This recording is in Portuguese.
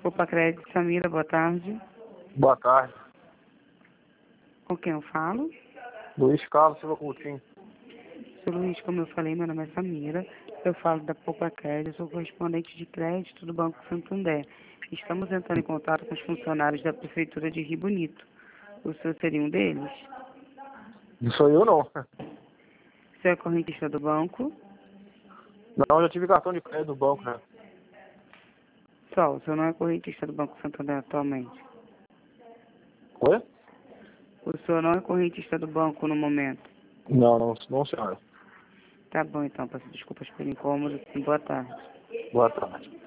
Poupa Crédito, Samira, boa tarde. Boa tarde. Com quem eu falo? Luiz Carlos Silva Coutinho. Sou Luiz, como eu falei, meu nome é Samira. Eu falo da Poupa Crédito, sou correspondente de crédito do Banco Santander. Estamos entrando em contato com os funcionários da Prefeitura de Rio Bonito. O senhor seria um deles? Não sou eu, não. O senhor é correntista do banco? Não, eu já tive cartão de crédito do banco, né? Só, o senhor não é correntista do Banco Santander atualmente? Oi? O senhor não é correntista do banco no momento? Não, senhora. Tá bom, então. Peço desculpas pelo incômodo. Boa tarde. Boa tarde.